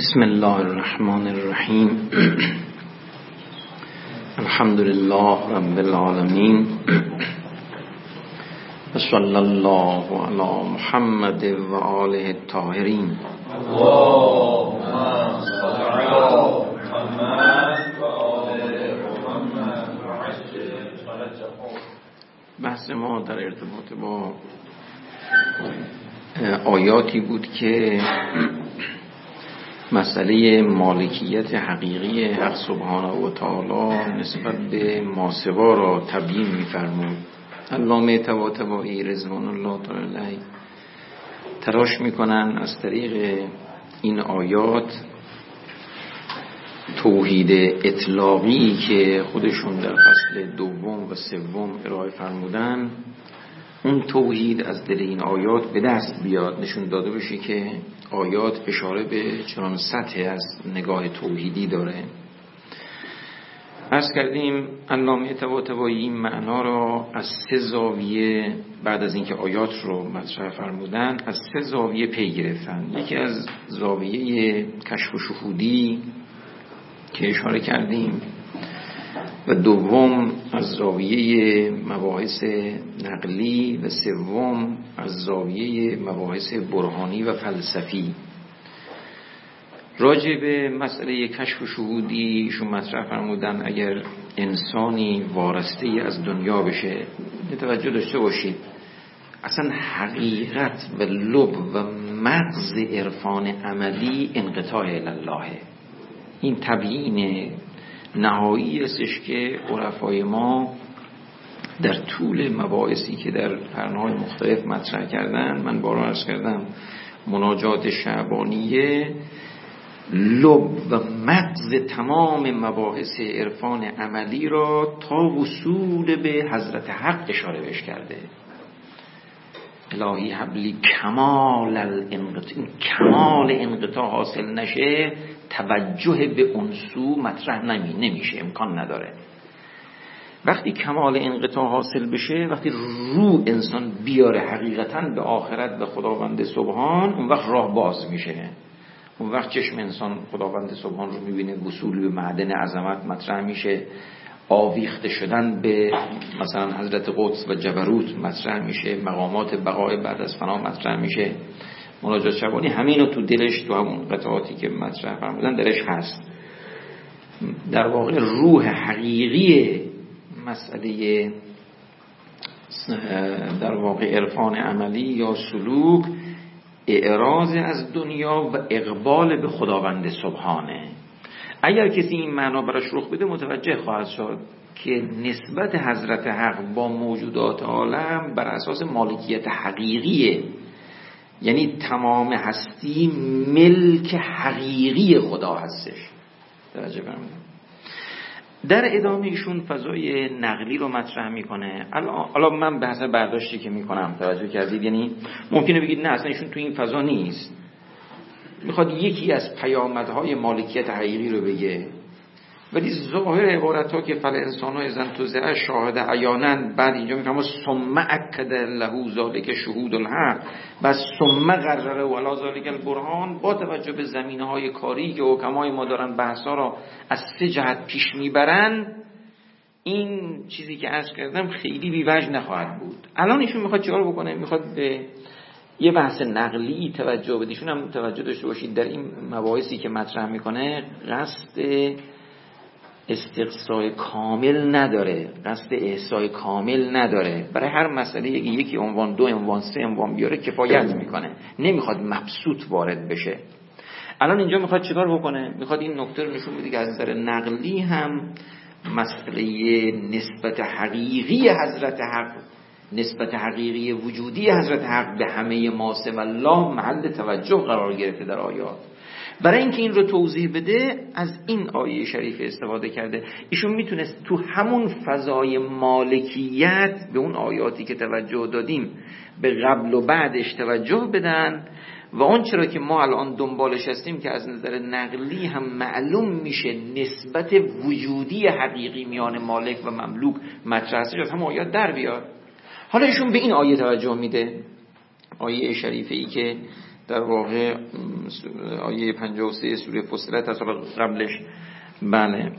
بسم الله الرحمن الرحیم. الحمد لله رب العالمین و صلی الله علی محمد و آله الطاهرین. اللهم صل علی محمد و آل محمد و عجل فرجهم. بحث ما در ارتباط با آیاتی بود که مسئله مالکیت حقیقی حق سبحانه و تعالی نسبت به ماسوا را تبیین می‌فرمود. علامه طباطبایی رضوان الله تعالی علیه تلاش می‌کنن از طریق این آیات توحید اطلاقی که خودشون در فصل دوم و سوم ارائه فرمودن، اون توحید از دل این آیات به دست بیاد، نشون داده بشه که آیات اشاره به چنان سطح از نگاه توحیدی داره. عرض کردیم علامه طباطبایی این معنا را از سه زاویه بعد از اینکه آیات رو مطرح فرمودن از سه زاویه پی گرفتن. یکی از زاویه کشف و شهودی که اشاره کردیم و دوم از زاویه مباحث نقلی و سوم از زاویه مباحث برهانی و فلسفی. راجع به مسئله کشف و شهودی ایشون مطرح فرمودن اگر انسانی وارسته از دنیا بشه، توجه داشته باشید اصلا حقیقت و لب و مغز عرفان عملی انقطاع الله. این تبیین نهایی استش که عرفای ما در طول مباحثی که در قرن‌های مختلف مطرح کردن، من بارها عرض کردم مناجات شعبانیه لب و مغز تمام مباحث عرفان عملی را تا وصول به حضرت حق اشاره بهش کرده. الهی حبلی کمال انقطاع حاصل نشه، توجه به اون سو مطرح نمیشه، امکان نداره. وقتی کمال انقطاع حاصل بشه، وقتی رو انسان بیاره حقیقتاً به آخرت و خداوند سبحان، اون وقت راه باز میشه. اون وقت چشم انسان خداوند سبحان رو میبینه، وصول به معدن عظمت مطرح میشه، آویخته شدن به مثلا حضرت قدس و جبروت مطرح میشه، مقامات بقای بعد از فنا مطرح میشه. مناجات شبانی همینو تو دلش، تو همون قطعاتی که مطرح فرمودن درش هست. در واقع روح حقیقی مسئله در واقع عرفان عملی یا سلوک اعراض از دنیا و اقبال به خداوند سبحانه. اگر کسی این معنا براش رخ بده متوجه خواهد شد که نسبت حضرت حق با موجودات عالم بر اساس مالکیت حقیقیه، یعنی تمام هستی ملک حقیقی خدا هستش. توجه فرمودید. در ادامه ایشون فضای نقلی رو مطرح میکنه. الان من به حسب برداشتی که میکنم توجه کردید، یعنی ممکنه بگید نه اصلا ایشون تو این فضا نیست، میخواد یکی از پیامدهای مالکیت حقیقی رو بگه، ولی ظاهر عبارت ها که فل انسان های زن توزعه شاهد عیانن، بعد اینجا میفهمه ثم اکد له ذالک شهود الحق، بس ثم قرره ولا ذالک البرهان، با توجه به زمینه های کاری که حکمای ما دارن بحثا را از سه جهت پیش میبرن، این چیزی که عرض کردم خیلی بی‌وجه نخواهد بود. الان ایشون میخواد چیکار بکنه؟ میخواد به یه بحث نقلی توجه بده. ایشون هم توجه داشته باشید در این مباحثی که مطرح میکنه قصد استقصای کامل نداره، قصد احصای کامل نداره. برای هر مسئله یکی عنوان، دو عنوان، سه عنوان بیاره کفایت میکنه، نمیخواد مبسوط وارد بشه. الان اینجا میخواد چیکار بکنه؟ میخواد این نکته رو نشون بده که از نظر نقلی هم مسئله نسبت حقیقی حضرت حق، نسبت حقیقی وجودی حضرت حق به همه ما سوی الله محل توجه قرار گرفته در آیات. برای اینکه این رو توضیح بده از این آیه شریف استفاده کرده. ایشون میتونست تو همون فضای مالکیت به اون آیاتی که توجه دادیم به قبل و بعدش توجه بدن و اون چرا که ما الان دنبالش هستیم که از نظر نقلی هم معلوم میشه نسبت وجودی حقیقی میان مالک و مملوک مطرح است، از هم آیات در بیاد. حالا ایشون به این آیه توجه میده، آیه شریفه ای که در واقع آیه 53 سوره فصلت از قبلش بله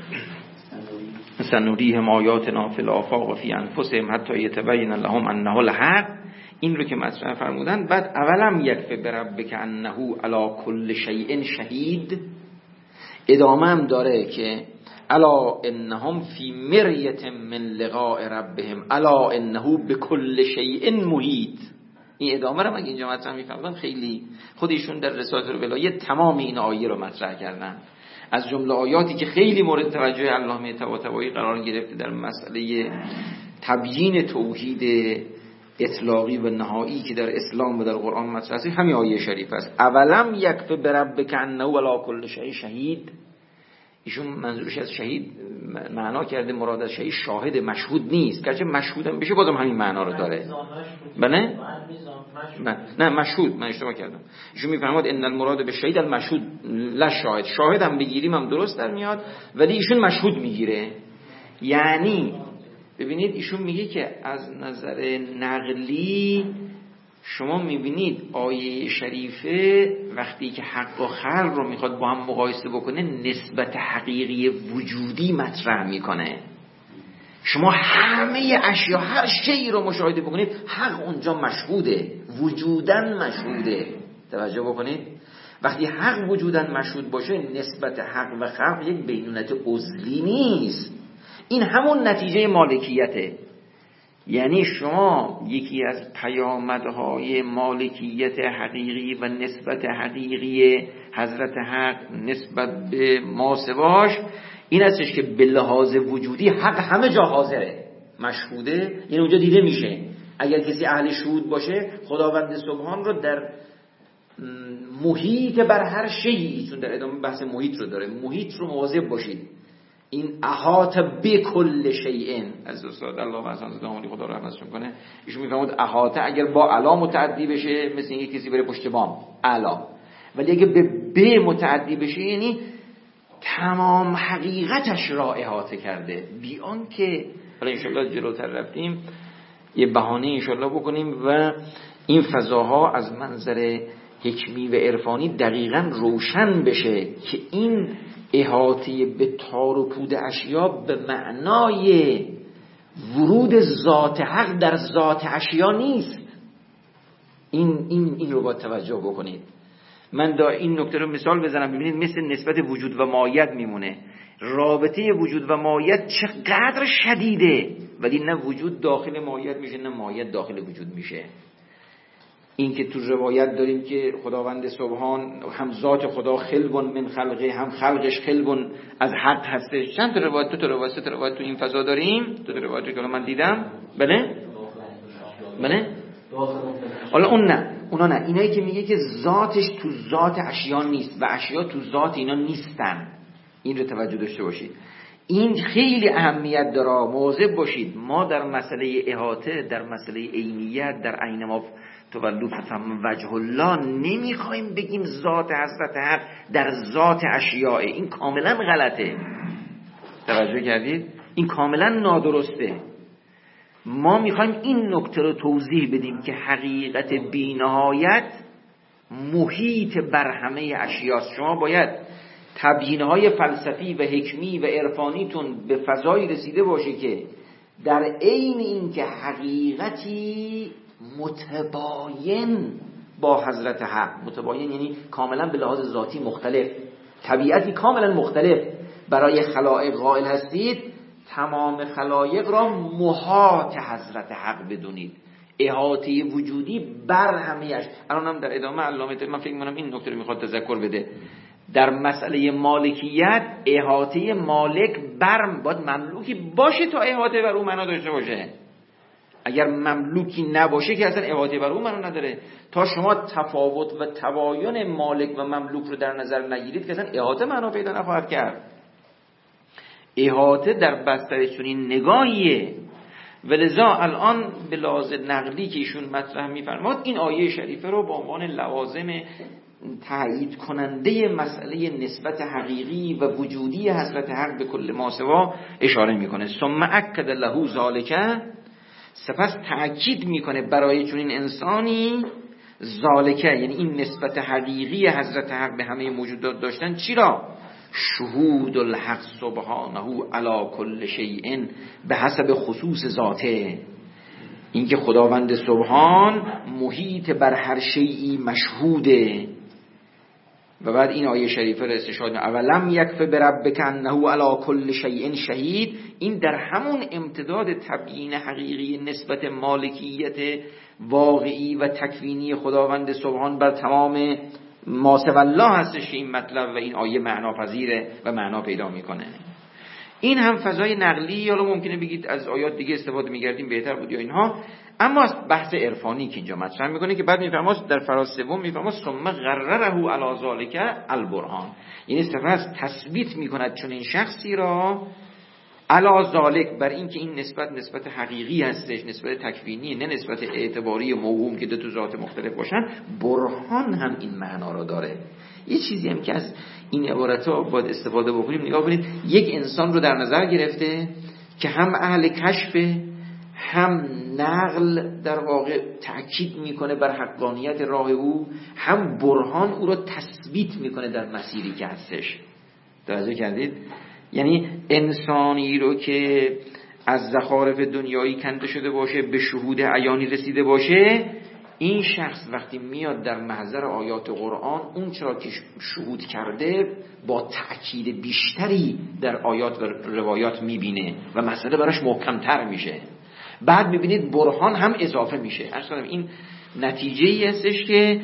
سنوریهم آیاتنا فی الآفاق و فی انفسهم حتی یتبین لهم انه الحق، این رو که مطرح فرمودن. بعد اولم یکفی بربک انه علی کل شیء شهید، ادامه هم داره که الا انهم فی مریة من لقاء ربهم الا انه بكل شیء محیط. این ادامه رو من اینجا مطرح می‌فرمایند، خیلی خودشون در رسالت الولایه تمام این آیه رو مطرح کردن. از جمله آیاتی که خیلی مورد توجه علامه طباطبایی قرار گرفته در مسئله تبیین توحید اطلاقی و نهایی که در اسلام و در قرآن مطرح است همین آیه شریف است. اولم یکفی بربک انه علی کل شیء شهید. ایشون منظورش از شهید معنا کرده مراد از شهید شاهد مشهود نیست، گرچه مشهودم بشه بازم همین معنا رو داره. بله؟ نه مشهود، من اشتباه کردم. ایشون میفرماد ان المراد به شهید المشهود لا شاهد، شاهد هم بگیریم هم درست در میاد ولی ایشون مشهود میگیره. یعنی ببینید ایشون میگه که از نظر نقلی شما میبینید آیه شریفه وقتی که حق و خلق رو میخواد با هم مقایسه بکنه نسبت حقیقی وجودی مطرح میکنه. شما همه اشیا هر شیء رو مشاهده بکنید حق اونجا مشهوده، وجودن مشهوده. توجه بکنید وقتی حق وجودن مشهود باشه نسبت حق و خلق یک بینونت عضوی نیست، این همون نتیجه مالکیته. یعنی شما یکی از پیامدهای مالکیت حقیقی و نسبت حقیقی حضرت حق نسبت به ماسواش این هستش که به لحاظ وجودی حق همه جا حاضره، مشهوده، یعنی اونجا دیده میشه. اگر کسی اهل شهود باشه خداوند سبحان رو در محیط بر هر شیئی، چون در ادامه بحث محیط رو داره، محیط رو مواظب باشید. این احاطه بكل شیء از استاد الله واسان دامنی خدا رحمتشون کنه، ایشون میفهمد احاطه اگر با علا متعدی بشه مثل اینکه کسی بره پشت بام علا، ولی اگه به ب متعدی بشه یعنی تمام حقیقتش را احاطه کرده. بیان که حالا انشالله جلوتر رفتیم یه بهانه انشالله بکنیم و این فضاها از منظر حکمی و عرفانی دقیقاً روشن بشه که این احاطه به تار و پود اشیا به معنای ورود ذات حق در ذات اشیا نیست. این رو باید توجه بکنید. من این نکته رو مثال بزنم ببینید مثل نسبت وجود و ماهیت میمونه. رابطه وجود و ماهیت چقدر شدیده، ولی نه وجود داخل ماهیت میشه نه ماهیت داخل وجود میشه. این که تو روایت داریم که خداوند سبحان هم ذات خدا خلق من خلقه هم خلقش خلق از حق هستش. چند تا روایت، 2 تا روایت، 3 تا روایت تو این فضا داریم. 2 تا روایت که من دیدم. بله حالا اونا نه، اینایی که میگه که ذاتش تو ذات اشیا نیست و اشیا تو ذات اینا نیستن. این رو توجه داشته باشید. این خیلی اهمیت داره، مواظب باشید. ما در مسئله احاطه، در مسئله عینیت، در عین ما تولو فتم وجه الله نمیخوایم بگیم ذات حضرت حق در ذات اشیاء. این کاملا غلطه. توجه کردید؟ این کاملا نادرسته. ما میخوایم این نکته رو توضیح بدیم که حقیقت بی‌نهایت محیط بر همه اشیاست. شما باید تبیین‌های فلسفی و حکمی و عرفانیتون به فضایی رسیده باشه که در عین این که حقیقتی متباین با حضرت حق، متباین یعنی کاملا به لحاظ ذاتی مختلف، طبیعتی کاملا مختلف برای خلائق قائل هستید، تمام خلایق را محاط حضرت حق بدونید. احاطه وجودی بر همه‌اش. الانم در ادامه علامه من فکر می‌کنم این نکته رو میخواد تذکر بده. در مسئله مالکیت احاطه مالک بر باید مملوکی باشه تا احاطه بر اون معنا داشته باشه. اگر مملوکی نباشه که اصلا احاطه بر اون معنا نداره. تا شما تفاوت و تباین مالک و مملوک رو در نظر نگیرید که اصلا احاطه معنا پیدا نخواهد کرد. احاطه در بستر چنین نگاهیه. ولذا الان به لحاظ نقلی که ایشون مطرح می‌فرماد این آیه شریفه رو به عنوان لوازم تایید کننده مسئله نسبت حقیقی و وجودی حضرت حق به کل ما سوا اشاره میکنه. ثم اکد له ذالک، سپس تأکید میکنه برای چنین انسانی ذالکه یعنی این نسبت حقیقی حضرت حق به همه موجودات داشتن، چرا؟ شهود الحق سبحانه علی کل شیء به حسب خصوص ذاته، اینکه خداوند سبحان محیط بر هر شیئی مشهوده. و بعد این آیه شریفه را استشهاد اولم یکف بربک انه علی کل شیء شهید، این در همون امتداد تبیین حقیقی نسبت مالکیت واقعی و تکوینی خداوند سبحان بر تمام ما سوی الله هستش این مطلب و این آیه معناپذیره و معنا پیدا میکنه. این هم فضای نقلی، حالا ممکنه بگید از آیات دیگه استفاده می‌کردیم بهتر بود یا اینها، اما بحث عرفانی که اینجا مطرح میکنه که بعد میفرماست در فراز سوم میفرماست ثم غرره علی ذلک البرهان، یعنی سپس تثبیت میکند چون این شخصی را علی ذلک بر این که این نسبت حقیقی هستش، نسبت تکوینی، نه نسبت اعتباری موهوم که دو تا ذات مختلف باشن. برهان هم این معنا را داره. یه چیزی هم که از این عبارت‌ها باید استفاده بکنیم، نگاه کنید، یک انسان رو در نظر گرفته که هم اهل کشفه، هم نقل در واقع تأکید میکنه بر حقانیت راه او، هم برهان او را تثبیت میکنه در مسیری که هستش. توجه کردید؟ یعنی انسانی رو که از زخارف دنیایی کنده شده باشه، به شهود عیانی رسیده باشه، این شخص وقتی میاد در محضر آیات قرآن، اون چرا که شهود کرده با تأکید بیشتری در آیات و روایات میبینه و مسئله براش محکمتر میشه. بعد میبینید برهان هم اضافه میشه. اصلا این نتیجه‌ای هستش که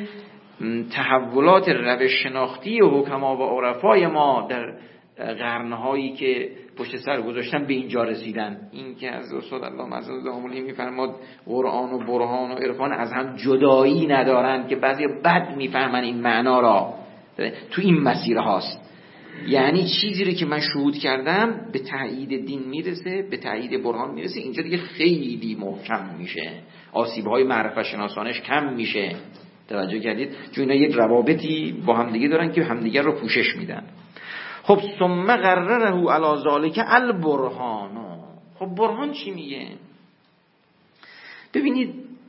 تحولات روش شناختی حکما و عرفای ما در قرنهایی که پشت سر گذاشتن به اینجا رسیدن. این که از استاد الله معزز داملی میفرماد قرآن و برهان و عرفان از هم جدایی ندارن، که بعضی بد میفهمن این معنا را، تو این مسیر هاست. یعنی چیزی رو که من شهود کردم به تایید دین میرسه، به تایید برهان میرسه، اینجا دیگه خیلی محکم میشه، آسیب‌های معرفت شناسانش کم میشه. توجه کردید؟ چون اینا یک روابطی با همدیگه دارن که همدیگه رو پوشش میدن. خب ثم غرره علی ذلک البرهان. خب برهان چی میگه؟ ببینید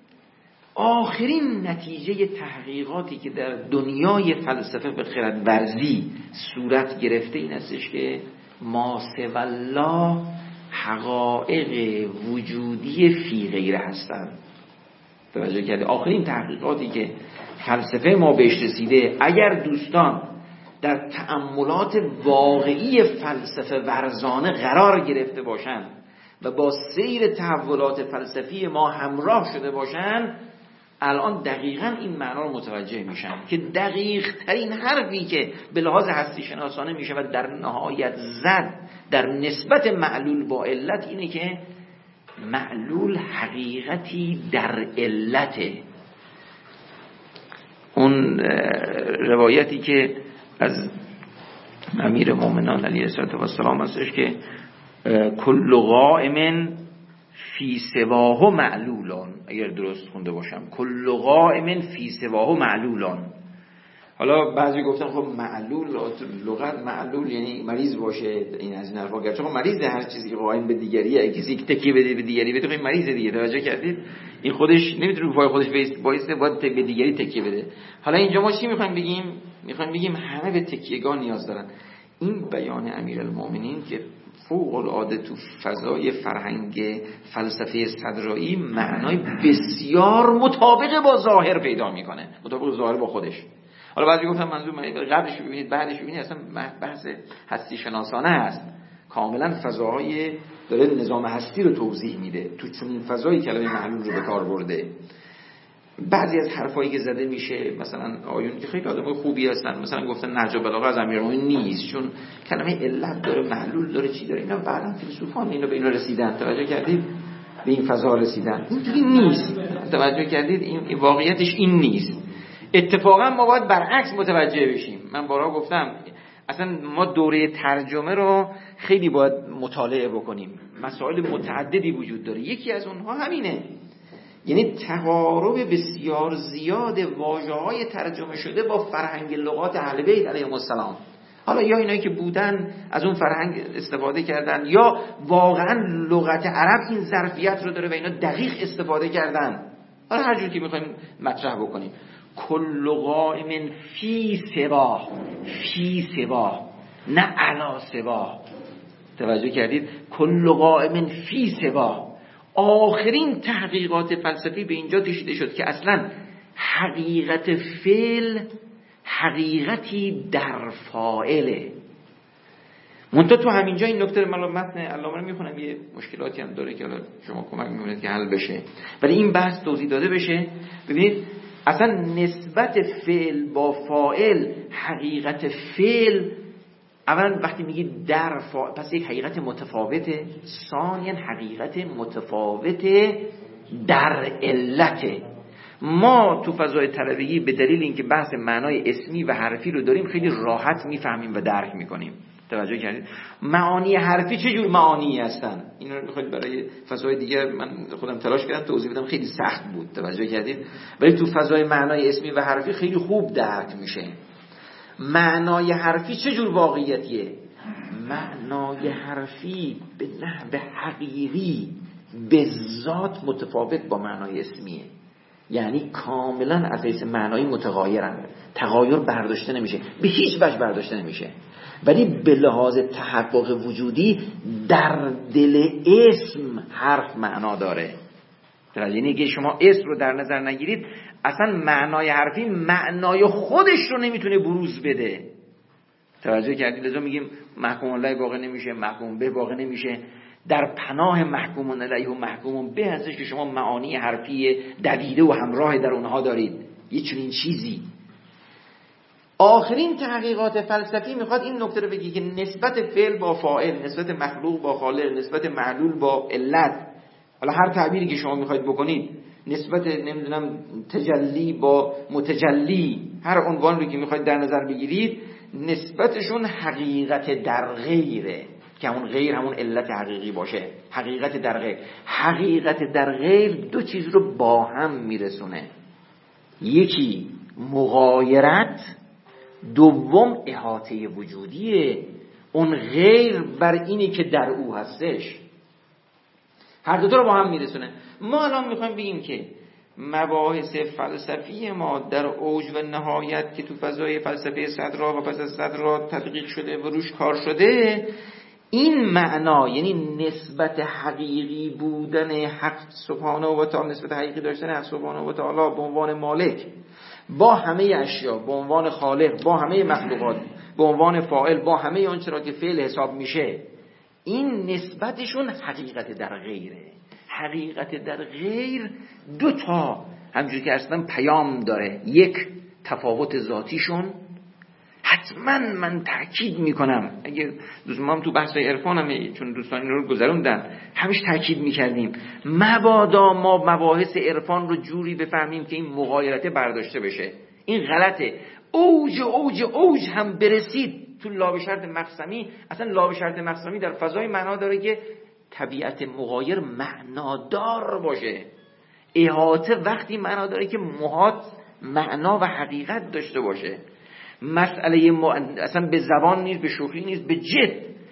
آخرین نتیجه تحقیقاتی که در دنیای فلسفه به خردورزی صورت گرفته این هستش که ما سوی الله حقایق وجودی فی غیره هستند. توجه کردید؟ آخرین تحقیقاتی که فلسفه ما بهش رسیده، اگر دوستان در تأملات واقعی فلسفه ورزانه قرار گرفته باشند و با سیر تحولات فلسفی ما همراه شده باشند، الان دقیقاً این معنا رو متوجه میشن که دقیق ترین حرفی که به لحاظ هستی شناسانه میشه و در نهایت زد در نسبت معلول با علت اینه که معلول حقیقتی در علته. اون روایتی که از امیر مومنان علیه السلام هستش که کل قائم فی سواه معلولان، اگر درست خونده باشم، کل قائم فی سواه معلولان. حالا بعضی گفتن خب معلول لغت معلول یعنی مریض باشه، این از این حرفا، گرچه خب مریض هر چیزی که قائم به دیگریه، کسی که تکیه بده به دیگری بده خب مریض دیگه. توجه کردید؟ این خودش نمیتونه رو پای خودش وایسته، باید به دیگری تکیه بده. حالا اینجا ما چی میخوایم بگیم؟ میخوایم بگیم همه به تکیهگاه نیاز دارن. این بیان امیرالمومنین که فوق العاده تو فضای فرهنگ فلسفه صدرایی معنای بسیار مطابق با ظاهر پیدا میکنه، مطابق ظاهر با خودش. حالا بعضی گفتن منظور قبلش ببینید بعدش ببینید، اصلا بحث هستی شناسانه هست، کاملا فضاهای داره نظام هستی رو توضیح میده، تو چون فضایی کلمه معلول رو به کار برده. بعضی از حرفایی که زده میشه، مثلا آیون که خیلی آدمای خوبی هستن، مثلا گفتن نهج البلاغه از امیرالمومنین نیست چون کلمه علت داره، معلول داره، چی داره، اینا بعداً فیلسوفان اینو به اینا رسیدن. توجه کردید؟ به این فضا رسیدن. اینجوری نیست. توجه کردید؟ این واقعیتش این نیست. اتفاقا ما باید برعکس متوجه بشیم. من بارها گفتم اصلا ما دوره ترجمه رو خیلی باید مطالعه بکنیم. مسائل متعددی وجود داره. یکی از اونها همینه، یعنی تقارب بسیار زیاد واژه‌های ترجمه شده با فرهنگ لغات اهل بیت علیهم السلام. حالا یا اینایی که بودن از اون فرهنگ استفاده کردن، یا واقعا لغت عرب این ظرفیت رو داره و اینا دقیق استفاده کردن. حالا هر جور که می‌خوایم مطرح بکنیم. کل قائم فی سوا نه علی سوا. توجه کردید؟ کل قائم فی سوا. آخرین تحقیقات فلسفی به اینجا کشیده شد که اصلا حقیقت فعل حقیقتی در فاعله. منتها تو همینجا این نکته من متن علامه رو میخونم، یه مشکلاتی هم داره که حالا شما کمک میکنید که حل بشه، ولی این بحث توضیح داده بشه. ببینید اصلا نسبت فعل با فاعل، حقیقت فعل اولا وقتی میگید در فاعل پس یک حقیقت متفاوته، ثانیاً حقیقت متفاوته در علته. ما تو فضای طلبگی به دلیل اینکه بحث معنای اسمی و حرفی رو داریم خیلی راحت میفهمیم و درک میکنیم. توجه کردید؟ معانی حرفی چه جور معانی هستن این رو میخواید برای فضای دیگر من خودم تلاش کردم توضیح بدم، خیلی سخت بود. توجه کردید؟ ولی تو فضای معنای اسمی و حرفی خیلی خوب درک میشه. معنای حرفی چه جور واقعیتیه؟ معنای حرفی به نحو حقیقی به ذات متفاوت با معنای اسمیه، یعنی کاملا از حیث معنایی متغایرن، تغایر برداشته نمیشه، به هیچ وجه برداشته نمیشه، ولی به لحاظ تحقق وجودی در دل اسم حرف معنا داره. یعنی اگه شما اسم رو در نظر نگیرید اصلا معنای حرفی معنای خودش رو نمیتونه بروز بده. توجه کردید؟ لذا میگیم محکوم علیه واقع نمیشه، محکوم به واقع نمیشه. در پناه محکوم علیه و محکوم به هستش که شما معانی حرفی دویده و همراه در اونها دارید، یه چنین چیزی. آخرین تحقیقات فلسفی میخواد این نکته رو بگی که نسبت فعل با فاعل، نسبت مخلوق با خالق، نسبت معلول با علت، حالا هر تعبیری که شما میخواید بکنید، نسبت نمیدونم تجلی با متجلی، هر عنوان رو که میخواید در نظر بگیرید، نسبتشون حقیقت در غیره که همون غیر همون علت حقیقی باشه. حقیقت در غیر، حقیقت در غیر دو چیز رو با هم میرسونه، یکی مغایرت، دوم احاطه وجودیه. اون غیر بر اینی که در او هستش، هر دو تا رو با هم میرسونه. ما الان میخوایم بگیم که مباحث فلسفی ما در اوج و نهایت که تو فضای فلسفه صدرا و پس از صدرا تدقیق شده و روش کار شده، این معنا یعنی نسبت حقیقی بودن حق سبحانه و تعالی، نسبت حقیقی داشتن حق سبحانه و تعالی به عنوان مالک با همه اشیا، به عنوان خالق با همه مخلوقات، به عنوان فاعل با همه آنچه را که فعل حساب میشه، این نسبتشون حقیقت در غیره. حقیقت در غیر دو تا همجوری که اصلا پیام داره. یک، تفاوت ذاتیشون، حتما من تأکید میکنم، اگه ما هم تو بحث عرفان هم چون دوستان این رو گذروندن همیشه تأکید میکردیم، مبادا ما مباحث عرفان رو جوری بفهمیم که این مغایرته برداشته بشه. این غلطه. اوج هم برسید تو لابه شرط مقسمی. اصلا لابه شرط مقسمی در فضای معنا داره که طبیعت مغایر معنادار باشه. احاطه وقتی معنا داره که محاط معنا و حقیقت داشته باشه. مسئله اصلا به زبان نیست، به شوخی نیست، به جد.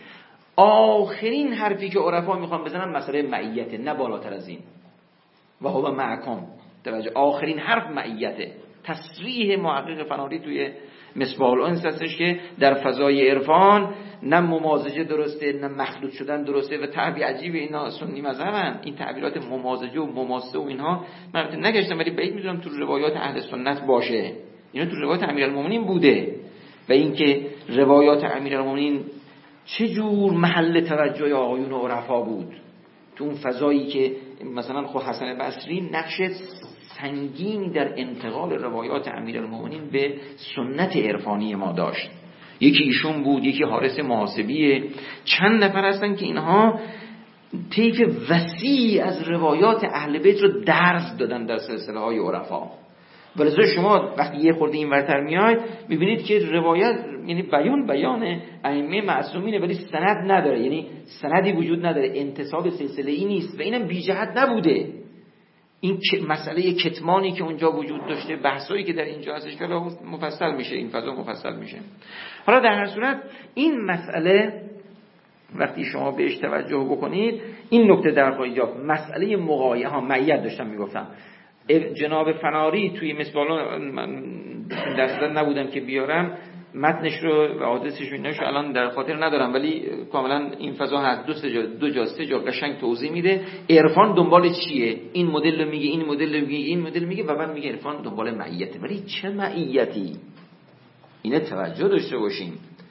آخرین حرفی که عرفا میخوان بزنن مسئله معیته، نه بالاتر از این. و هو معکم. توجه، آخرین حرف معیته. تصریح محقق فناری توی مصباح الانس هستش که در فضای عرفان نه ممازجه درسته نه مخلوط شدن درسته و تعبیر عجیب اینا سنی مذهبن. این تعبیرات ممازجه و مماسه و اینها من نگشتم، ولی بعید میدونم تو روایات اهل سنت باشه. اینا تو روایات امیرالمومنین بوده. و اینکه روایات امیرالمومنین چه جور محل توجه آقایون و عرفا بود تو اون فضایی که مثلا خود حسن بصری نقش سنگینی در انتقال روایات امیرالمومنین به سنت عرفانی ما داشت. یکی ایشون بود، یکی حارث محاسبیه. چند نفر هستن که اینها طیف وسیع از روایات اهل بیت رو درس دادن در سلسله های عرفا. ولذا شما وقتی یه خورده این ورتر میاید میبینید که روایت یعنی بیان ائمه معصومینه ولی سند نداره، یعنی سندی وجود نداره، انتساب سلسله‌ای نیست و اینم بی جهت نبوده. این مسئله کتمانی که اونجا وجود داشته، بحثایی که در اینجا هستش که مفصل میشه، این فضا مفصل میشه. حالا در هر صورت این مسئله وقتی شما بهش توجه بکنید، این نکته در خواهید یافت. مسئله معیت داشتم میگفتم، جناب فناری توی مصباح من دست نبودم که بیارم متنش رو و آدرسش رو ایناشو الان در خاطر ندارم، ولی کاملا این فضا هست. دو جا سه جا قشنگ توضیح میده عرفان دنبال چیه، این مدل رو میگه، این مدل رو میگه، این مدل میگه و بعد میگه عرفان دنبال معیته. ولی چه معیتی؟ اینه توجه داشته باشیم.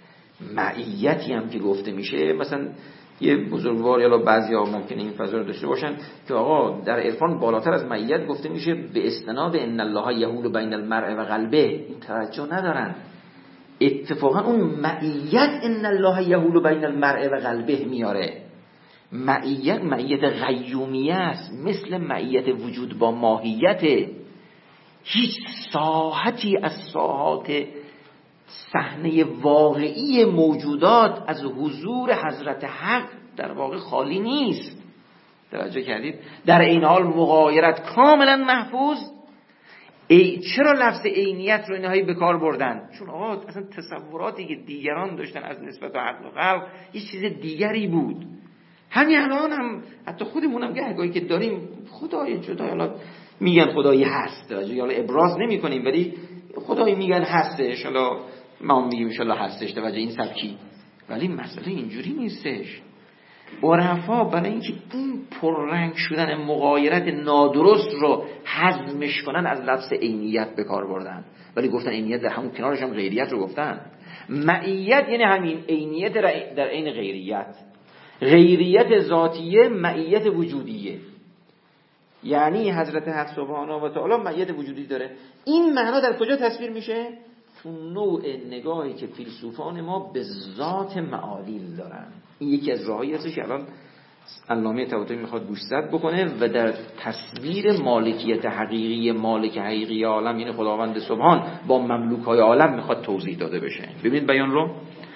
معیتی هم که گفته میشه، مثلا یه بزرگوار یا بعضیا ممکنه این فضا رو داشته باشن که آقا در عرفان بالاتر از معیت گفته میشه به استناد ان الله یحول بین المرء و قلبه. این توجه ندارن. اتفاقا اون معیت ان الله یحول بین المرء و قلبه میاره. معیت غیومیه است، مثل معیت وجود با ماهیت. هیچ ساحتی از ساحات صحنه واقعی موجودات از حضور حضرت حق در واقع خالی نیست. توجه کردید؟ در این حال مغایرت کاملا محفوظ. چرا لفظ عینیت رو اینهایی به کار بردن؟ چون آقا اصلا تصوراتی که دیگران داشتن از نسبت عقل و خلق یه چیز دیگری بود. همین الان هم حتی خودمونم گاهی که داریم خدای جدا، حالا میگن خدایی هست، یا ابراز نمی کنیم ولی خدایی میگن هستش، حالا ما میگیم ان شاءالله هستش، توجه این سبکی. ولی مسئله اینجوری نیستش. عرفا برای اینکه این پررنگ شدن مغایرت نادرست رو هضمش کنن از لفظ عینیت به کار بردن، ولی گفتن عینیت در همون کنارش هم غیریت رو گفتن. معیت یعنی همین عینیت در عین غیریت، غیریت ذاتیه، معیت وجودیه. یعنی حضرت حق سبحانه و تعالی معیت وجودی داره. این معنا در کجا تصویر میشه؟ تو نوع نگاهی که فیلسوفان ما به ذات معالیل دارن. این یکی از راهایی هستش که الان علامه طباطبایی میخواد گوشزد بکنه و در تصویر مالکیت حقیقی، مالک حقیقی عالم یعنی خداوند سبحان با مملوکای عالم میخواد توضیح داده بشه. ببینید بیان رو.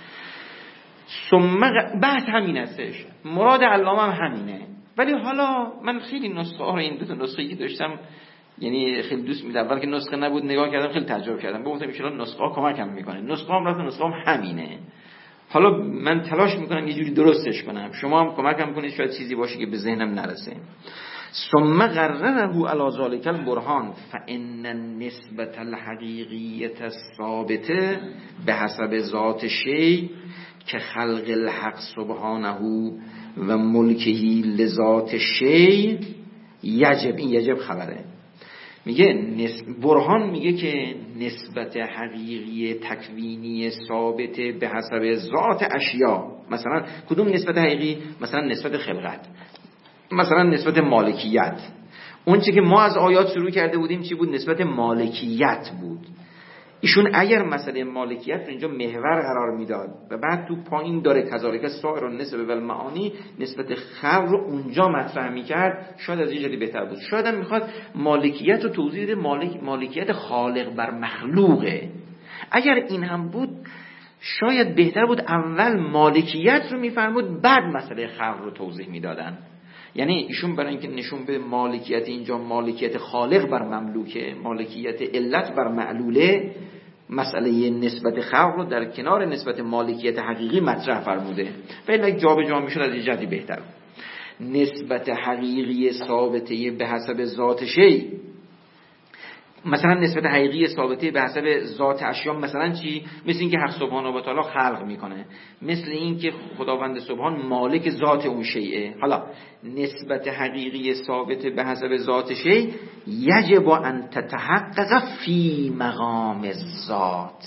بحث همین هستش، مراد علامه هم همینه. ولی حالا من خیلی نسخه ها رو، این دو تا نسخه‌ای که داشتم یعنی خیلی دوست می‌داشتم، اول که نسخه نبود نگاه کردم، خیلی تعجب کردم، گفتم ان شاءالله نسخه ها کمکم میکنه. نسخه هم رفتم، نسخه هم همینه. حالا من تلاش میکنم یه جوری درستش کنم، شما هم کمکم کنید، شاید چیزی باشه که به ذهنم نرسه. ثم قرره علی ذلک البرهان فان النسبه الحقیقیه الثابته بحسب ذات شیء که خلق الحق سبحانه و ملکهی لذات شیء یجب. این یجب خبره. میگه برهان میگه که نسبت حقیقی تکوینی ثابته به حسب ذات اشیا. مثلا کدوم نسبت حقیقی؟ مثلا نسبت خلقت، مثلا نسبت مالکیت. اون چی که ما از آیات شروع کرده بودیم چی بود؟ نسبت مالکیت بود. ایشون اگر مسئله مالکیت رو اینجا محور قرار میداد و بعد تو پایین داره کذالک سایر النسب و المعانی، نسبت خلق رو اونجا مطرح میکرد، شاید از اینجوری بهتر بود. شاید هم میخواد مالکیت رو توضیح بده، مالکیت خالق بر مخلوقه. اگر این هم بود شاید بهتر بود اول مالکیت رو میفرمود بعد مسئله خلق رو توضیح میدادن. یعنی ایشون برای اینکه نشون به مالکیت اینجا مالکیت خالق بر مملوکه، مالکیت علت بر معلوله، مسئله نسبت خلق رو در کنار نسبت مالکیت حقیقی مطرح فرموده. فعلا جا به جا میشد از این جهتی بهتر. نسبت حقیقی ثابته به حسب ذات شی، مثلا نسبت حقیقی ثابته به حسب ذات اشیا، مثلا چی؟ مثل این که حق سبحانه و تعالی خلق میکنه، مثل این که خداوند سبحان مالک ذات اون شیء. حالا نسبت حقیقی ثابته به حسب ذات شیء یجب ان تتحقق فی مقام الذات،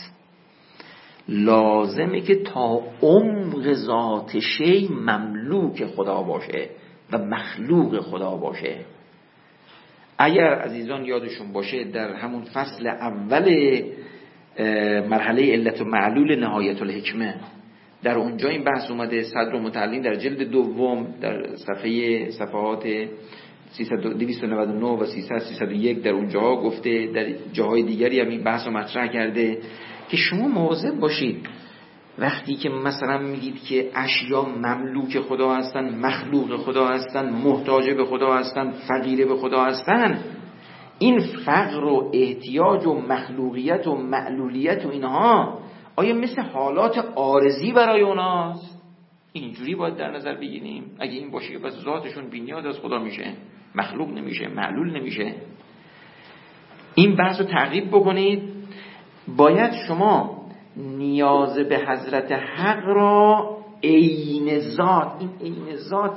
لازمه که تا عمق ذات شیء مملوک خدا باشه و مخلوق خدا باشه. اگر عزیزان یادشون باشه در همون فصل اول مرحله علت و معلول نهایت الحکمه، در اونجا این بحث اومده. صدر متعلم در جلد دوم در صفحات 299 و 301 در اونجاها گفته، در جاهای دیگری هم این بحث رو مطرح کرده که شما مواظب باشید وقتی که مثلا میگید که اشیا مملوک خدا هستن، مخلوق خدا هستن، محتاج به خدا هستن، فقیر به خدا هستن، این فقر و احتیاج و مخلوقیت و معلولیت و اینها آیا مثل حالات عارضی برای اوناست؟ اینجوری باید در نظر بگیریم. اگه این باشه بس ذاتشون بی‌نیاز از خدا میشه، مخلوق نمیشه، معلول نمیشه. این بحث رو تعقیب بکنید. باید شما نیاز به حضرت حق را عین ذات، این عین ذات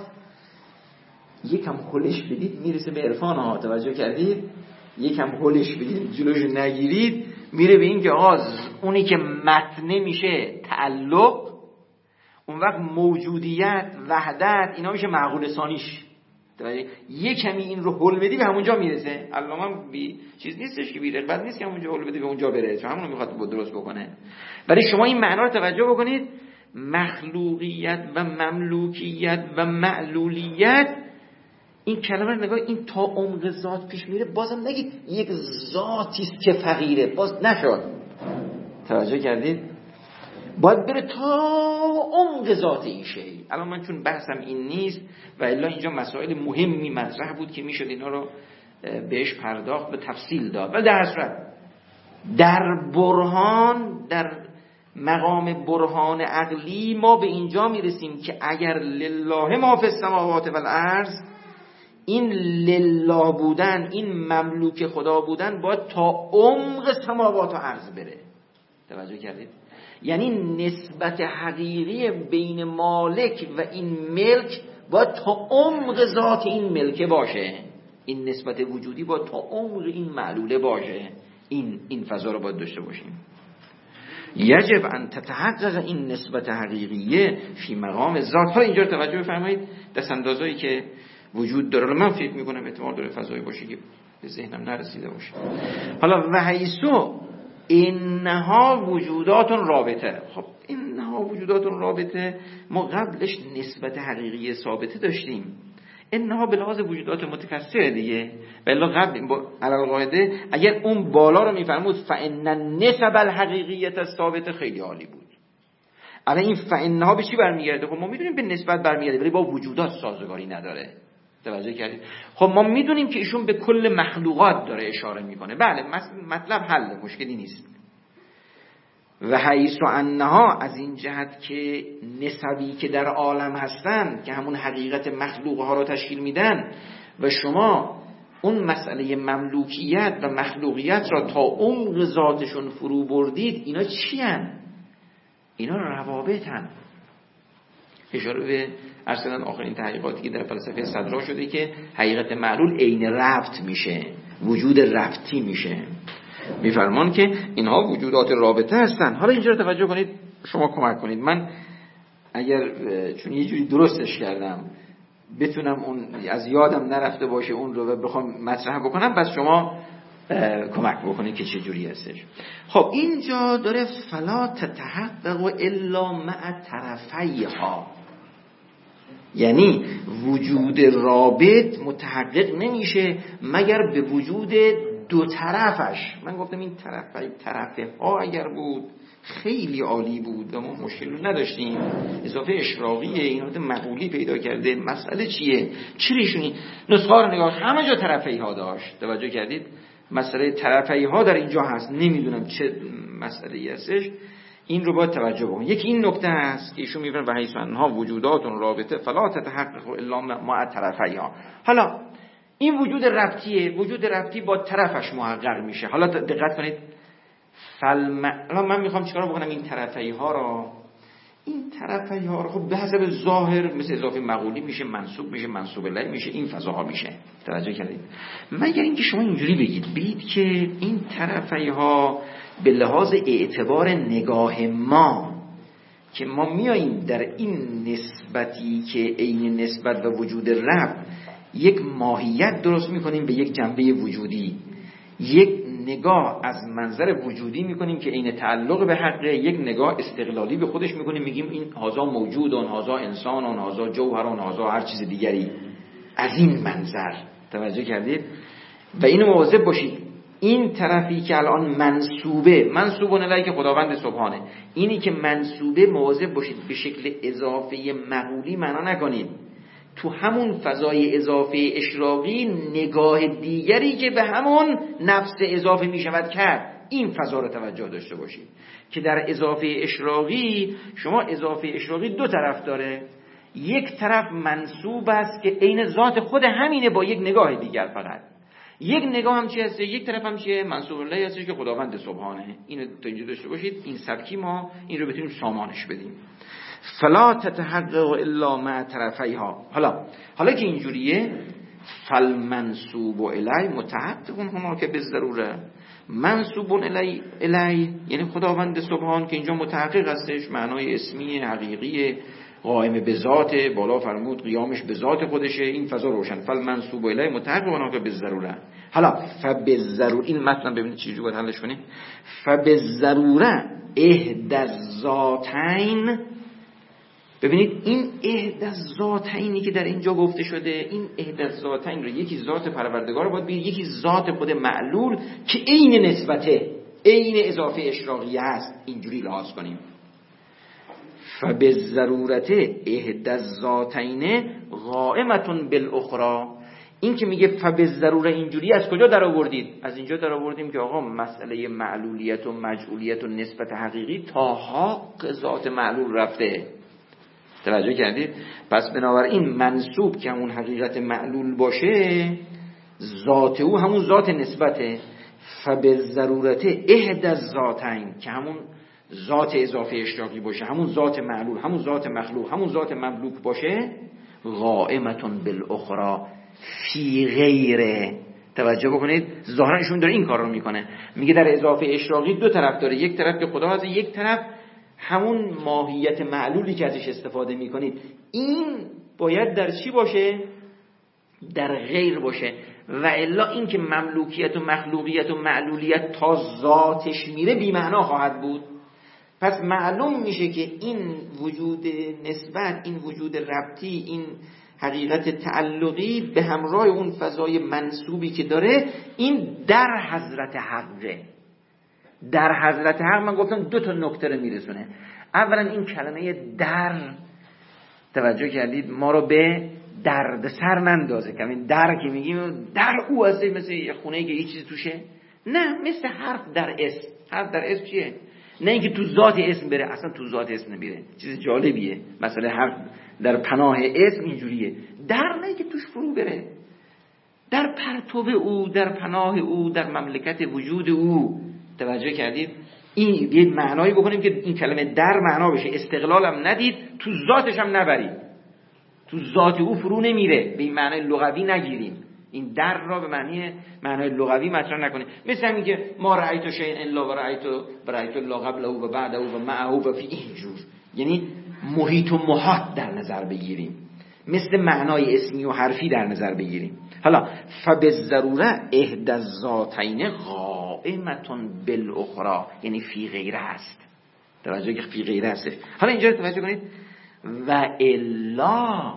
یکم هلش بدید میرسه به عرفان ها، توجه کردید؟ یکم هلش بدید جلوش نگیرید میره به این که اونی که متنه میشه تعلق، اون وقت موجودیت، وحدت، اینا میشه معقول ثانیش. یه کمی این رو هل بدی به همونجا میرسه. علامه بی چیز نیستش که بی رغبت نیست که همونجا هل بدی به اونجا بره، چون همون رو میخواد درست بکنه. ولی شما این معنا رو توجه بکنید، مخلوقیت و مملوکیت و معلولیت، این کلمه رو نگاه، این تا عمق ذات پیش میره. بازم نگید یک ذاتی است که فقیره، باز نشد. توجه کردید؟ باید بره تا عمق ذات این شی. الان من چون بحثم این نیست و الا اینجا مسائل مهمی مطرح بود که میشد اینا رو بهش پرداخت به تفصیل داد. ولی در صورت در برهان، در مقام برهان عقلی ما به اینجا میرسیم که اگر لله ما فی السماوات و الارض، این لله بودن، این مملوک خدا بودن باید تا عمق سماوات و ارض بره. توجه کردید؟ یعنی نسبت حقیقی بین مالک و این ملک باید تا عمق ذات این ملکه باشه. این نسبت وجودی باید تا عمق این معلوله باشه. این فضا رو باید داشته باشیم. یجب ان تتحقق این نسبت حقیقیه فی مقام ذات. حالا اینجا توجه بفرمایید، دستاندازایی که وجود داره، من فکر میکنم احتمال داره فضایی باشه که به ذهنم نرسیده باشه. حالا و حیثو اینها وجودات رابطه. خب اینها وجودات رابطه، ما قبلش نسبت حقیقی ثابته داشتیم. اینها به لحاظ وجودات متکثره دیگه. بلا قبل علاوه قاعده اگر اون بالا رو میفرمود فان النسب الحقیقیت الثابته خیلی عالی بود. الان این فانها به چی برمیگرده؟ خب ما میدونیم به نسبت برمیگرده ولی با وجودات سازگاری نداره. توجه کردید؟ خب ما میدونیم که ایشون به کل مخلوقات داره اشاره میکنه. بله مطلب حل، مشکلی نیست. و حیث و انها، از این جهت که نسبی که در عالم هستن که همون حقیقت مخلوق ها رو تشکیل میدن و شما اون مسئله مملوکیت و مخلوقیت را تا عمق ذاتشون فرو بردید، اینا چی هن؟ اینا روابط هن. اشاره به ارسلن آخرین تحقیقاتی که در فلسفه صدرا شده که حقیقت معلول عین ربط میشه، وجود ربطی میشه. میفرمان که اینها وجودات رابطه هستن. حالا اینجا رو توجه کنید، شما کمک کنید من اگر چون یه جوری درستش کردم بتونم اون از یادم نرفته باشه اون رو بخوام مطرح بکنم، بس شما کمک بکنید که چه جوری هستش. خب اینجا داره فلا تتحقق الا مع طرفیها، یعنی وجود رابط متحقق نمیشه مگر به وجود دو طرفش. من گفتم این طرفه ها اگر بود خیلی عالی بود و ما مشکل نداشتیم. اضافه اشراقیه، این حالت مقولی پیدا کرده. مسئله چیه؟ چریشونی؟ نسخه رو نگاه، همه جا طرفه ها داشت. توجه کردید؟ مسئله طرفه ها در اینجا هست. نمیدونم چه مسئله ای هستش، این رو باید توجه بکنید. یکی این نکته هست که ایشون میگن و حیث انها وجودات رابطه فلا تتحقق الا مع طرفیها. حالا این وجود ربطیه، وجود ربطی با طرفش محقق میشه. حالا دقت کنید، حالا من میخوام چیکار بکنم این طرفیها رو خب به حسب ظاهر مثل اضافه مقولی میشه، منصوب الیه میشه، این فضاها میشه. توجه کردید؟ مگر اینکه شما اینجوری بگید که این طرفیها به لحاظ اعتبار نگاه ما که ما میاییم در این نسبتی که عین نسبت و وجود رب یک ماهیت درست میکنیم به یک جنبه وجودی، یک نگاه از منظر وجودی میکنیم که عین تعلق به حقه، یک نگاه استقلالی به خودش میکنیم، میگیم این هازا موجود، اون هازا انسان، اون هازا جوهر، اون هازا هر چیز دیگری. از این منظر توجه کردید؟ و اینو مواظب باشید، این طرفی که الان منصوبون الیه که خداوند سبحانه، اینی که منصوبه مواظب باشید به شکل اضافه مقولی معنا نکنید. تو همون فضای اضافه اشراقی نگاه دیگری که به همون نفس اضافه می شود کرد، این فضا رو توجه داشته باشید که در اضافه اشراقی شما اضافه اشراقی دو طرف داره. یک طرف منصوب است که عین ذات خود همینه با یک نگاه دیگر فقط، یک نگاه هم چی هست؟ یک طرف هم چیه؟ منصوب الیه هستش که خداوند سبحانه. اینو تا اینجا داشته باشید. این سبکی ما این رو بتونیم سامانش بدیم. فلا تتحقق الا مع طرفیها. حالا که اینجوریه، فالمنصوب الی متحقق هما که بالضروره. منصوب الی یعنی خداوند سبحان که اینجا متحقق هستش، معنای اسمی حقیقی قائم به ذات، بالا فرمود قیامش به ذات خودشه، این فضا روشن. فالمنصوب الی متحقق هما که بالضروره. حالا فبالضروره، این متن ببینید چه جوری باید حلش کنیم. فبالضروره احدى الذاتین. ببینید این احدى الذاتینی که در اینجا گفته شده، این احدى الذاتین رو یکی ذات پروردگار باید بگید، یکی ذات خود معلول که عین نسبته، عین اضافه اشراقیه هست، اینجوری لحاظ کنیم. فبالضرورت احدى الذاتین قائمة بالاخرى. این که میگه فبالضروره اینجوری از کجا در آوردید؟ از اینجا در آوردیم که آقا مسئله معلولیت و مجعولیت و نسبت حقیقی تا حق ذات معلول رفته. توجه کردید؟ پس بنابراین منسوب که همون حقیقت معلول باشه، ذات او همون ذات نسبته. فبالضرورت احدى الذاتین که همون ذات اضافه اشتراکی باشه، همون ذات معلول، همون ذات مخلوق، همون ذات مملوک باشه، قائمة بالاخرى فی غیره. توجه بکنید، ظاهرا ایشون داره این کار رو میکنه، میگه در اضافه اشراقی دو طرف داره، یک طرف که خدا هست، یک طرف همون ماهیت معلولی که ازش استفاده میکنید. این باید در چی باشه؟ در غیر باشه. و الا این که مملوکیت و مخلوقیت و معلولیت تا ذاتش میره بی معنا خواهد بود. پس معلوم میشه که این وجود نسبت، این وجود ربطی، این حقیقت تعلقی به همراه اون فضای منسوبی که داره، این در حضرت حقه. در حضرت حق من گفتم دو تا نکته رو میرسونه. اولا این کلمه در، توجه کردید، ما رو به درد سر نندازه. که این در که میگیم در او هسته مثل یه خونه که یه چیزی توشه، نه، مثل حرف در اسم. حرف در اسم چیه؟ نه اینکه تو ذات اسم بره، اصلا تو ذات اسم نمیره. چیز جالبیه. مثلا حرف در پناه اسم اینجوریه، در نه که توش فرو بره، در پرتو او، در پناه او، در مملکت وجود او. توجه کردید؟ این یه معنایی بکنیم که این کلمه در معنا بشه، استقلال هم ندید، تو ذاتش هم نبرید، تو ذات او فرو نمیره، به این معنای لغوی نگیریم. این در را به معنای لغوی مطرح نکنیم. مثل همین که ما رأیت شیء الا و رأیت الله قبله و بعده و معه و فی اینجور، یعنی محیط و محاط در نظر بگیریم، مثل معنای اسمی و حرفی در نظر بگیریم. حالا فبالضروره احدى الذاتین قائمة بالاخرى، یعنی فی غیره هست. توجه که فی غیره هست. حالا اینجا توجه کنید، و الا،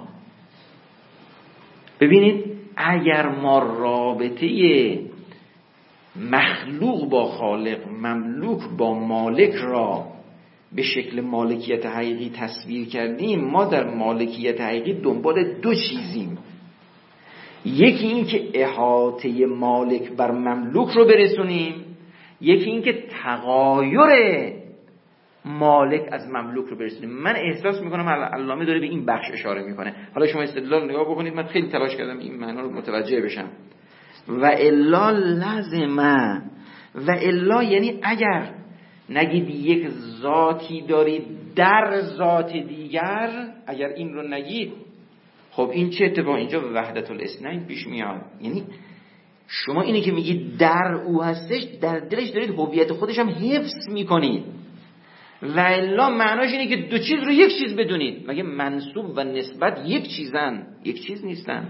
ببینید اگر ما رابطه مخلوق با خالق، مملوک با مالک را به شکل مالکیت حقیقی تصویر کردیم، ما در مالکیت حقیقی دنبال دو چیزیم. یکی این که احاطه مالک بر مملوک رو برسونیم، یکی این که تغایر مالک از مملوک رو برسونیم. من احساس میکنم علامه داره به این بخش اشاره میکنه. حالا شما استدلال نگاه بکنید، من خیلی تلاش کردم این معنا رو متوجه بشم. و الا لازمه، و الا یعنی اگر نگید یک ذاتی دارید در ذات دیگر، اگر این رو نگید، خب این چه اتفاقی اینجا به وحدت الاثنین پیش میاد. یعنی شما اینی که میگید در او هستش، در دلش دارید هویت خودش هم حفظ میکنید. و الا معناش اینه که دو چیز رو یک چیز بدونید. مگه منسوب و نسبت یک چیزن؟ یک چیز نیستن.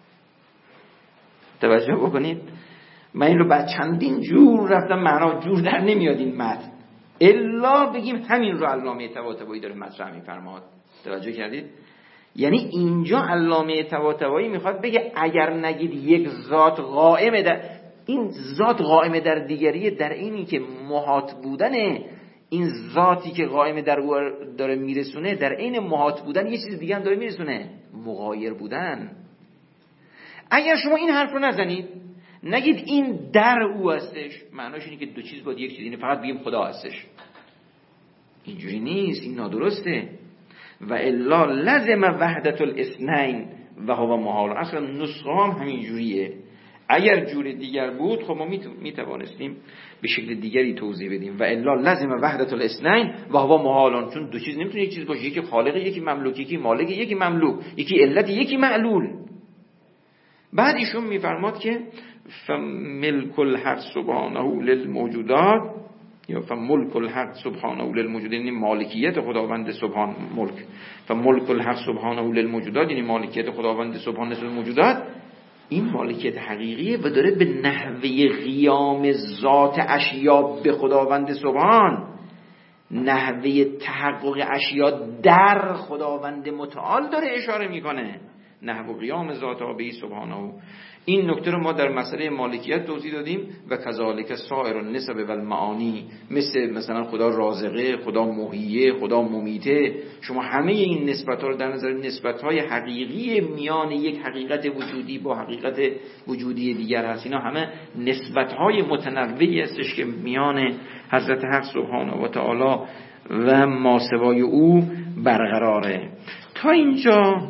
توجه بکنید، من این رو بعد چندین جور رفتم، معنا جور در نمیاد این متن. الا بگیم همین رو علامه طباطبایی داره مطرح میفرماد. توجه کردید؟ یعنی اینجا علامه طباطبایی میخواد بگه اگر نگید یک ذات قائم در این ذات قائم در دیگریه، در اینی که محاط بودن این ذاتی که قائم در او داره میرسونه، در این محاط بودن یه چیز دیگه هم داره میرسونه، مغایر بودن. اگر شما این حرف رو نزنید، نگید این در او هستش، معناش اینه که دو چیز باید یک چیز، اینه فقط بگیم خدا هستش. اینجوری نیست، این نادرسته. و الا لازم وحدت الاثنین و هو محال. اصلا نسخه هم همین جوریه. اگر جور دیگر بود خب ما میتوانستیم به شکل دیگری توضیح بدیم و الا لازم وحدت الاثنین و هو محالان، چون دو چیز نمیتونه یک چیز باشه، یکی خالق یکی مملوک، یکی مالک یکی مملوک، یکی علت یکی معلول. بعد ایشون میفرماد که فملک الحق سبحانه للموجودات یا فملک الحق سبحانه للموجودات، یعنی مالکیت خداوند سبحان ملک، فملک الحق سبحانه للموجودات یعنی مالکیت خداوند سبحان نسبت موجودات، این مالکیت حقیقیه و داره به نحوه قیام ذات اشیا به خداوند سبحان، نحوه تحقق اشیا در خداوند متعال داره اشاره میکنه، نحو قیام ذات به سبحانه. این نکته رو ما در مسئله مالکیت توضیح دادیم و کذالک سایر النسب و المعانی، مثلا خدا رازقه، خدا محییه، خدا ممیته، شما همه این نسبت ها رو در نظر نسبت های حقیقی میان یک حقیقت وجودی با حقیقت وجودی دیگر هست، اینا همه نسبت های متنوعی هستش که میان حضرت حق سبحانه و تعالی و ماسوای او برقراره. تا اینجا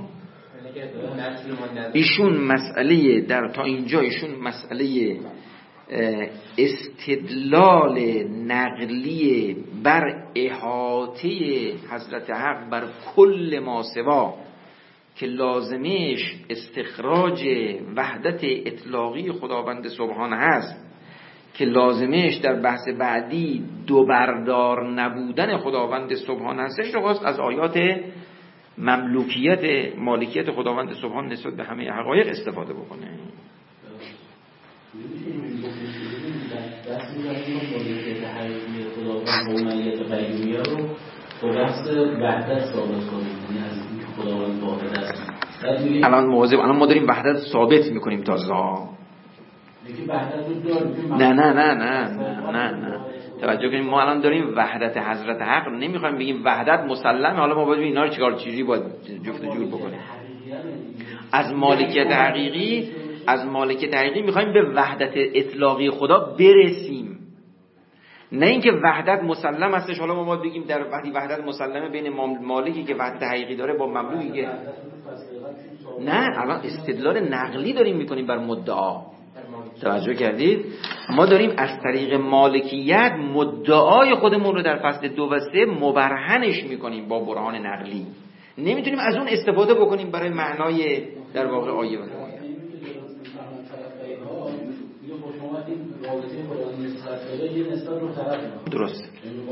ایشون مسئله استدلال نقلی بر احاطه حضرت حق بر کل ماسوا که لازمش استخراج وحدت اطلاقی خداوند سبحانه هست، که لازمش در بحث بعدی دو بردار نبودن خداوند سبحانه هستش، رو خواست از آیات مملوکیت مالکیت خداوند سبحان نسبت به همه حقایق استفاده بکنه. الان ما داریم وحدت ثابت میکنیم تازه. نه توجه کنیم، ما الان داریم وحدت حضرت حق، نمیخوایم بگیم وحدت مسلمه، حالا ما باید اینا رو چیکار چیزی باید جفت جور بکنیم. از مالکیت حقیقی میخوایم به وحدت اطلاقی خدا برسیم، نه اینکه وحدت مسلم هستش حالا ما باید بگیم در وقتی وحدت مسلمه بین مالکی که وحدت حقیقی داره با مملوکی که نه. الان استدلال نقلی داریم میکنیم بر مدعا، توجه کردید؟ ما داریم از طریق مالکیت مدعای خودمون رو در فصل 2 و 3 مبرهنش میکنیم با برهان نقلی، نمیتونیم از اون استفاده بکنیم برای معنای در واقع آیه و درسته.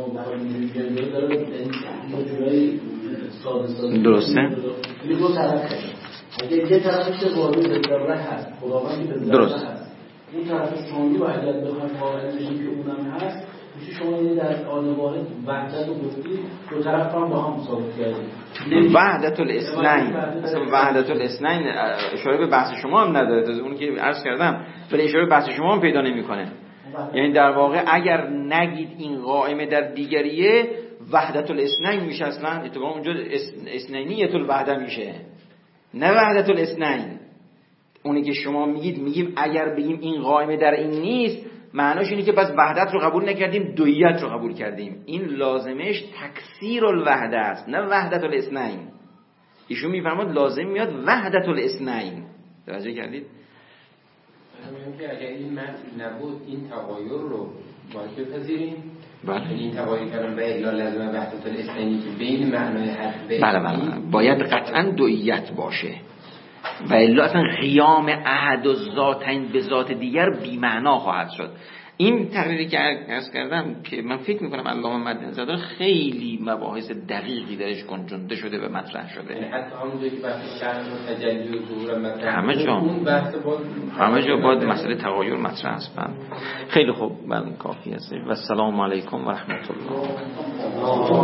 اگه یه طرفش واضح ضرورت هست، خداوندی به ضرورت هست، اون طرف ثانی و اگر بخوایم قائل بشیم که اونم هست، میشه شما یه در آن واحد وحدت رو گفتید، دو طرف هم با هم ثابت کردید. وحدت الاثنین، مثلا وحدت الاثنین اشاره به بحث شما هم نداره، اون که عرض کردم، ولی اشاره به بحث شما هم پیدا نمیکنه. یعنی در واقع اگر نگید این قائمه در دیگریه، وحدت الاثنین میشه، اصلا اتفاقا اونجا اثنینیت الوحده میشه، نه وحدت الاثنین. اونی که شما میگیم اگر بگیم این قائمه در این نیست، معناش اینه که پس وحدت رو قبول نکردیم، دویت رو قبول کردیم. این لازمش تکثیر الوحده است، نه وحدت الاثنین. ایشون میفرماد لازم میاد وحدت الاثنین. توجه کردید؟ که اگر این متن نبود این تغایر رو باید بپذیریم. بله. این تغایر کردن به الا لازم وحدت الاثنین که بین معنای حق بله باید قطعا دویت باشه و الا اصلا قیام احد و ذاتین به ذات دیگر بی معنا خواهد شد. این تقریری که عرض کردم که من فکر میکنم علامه مدنی داره خیلی مباحث دقیقی درش گنجونده شده و مطرح شده. حتی همونجایی که بحث شرح و تجلی و ظهور مطرح همه جا باید مسئله تغایر مطرح است. خیلی خوب، من کافی است و السلام علیکم و رحمت الله.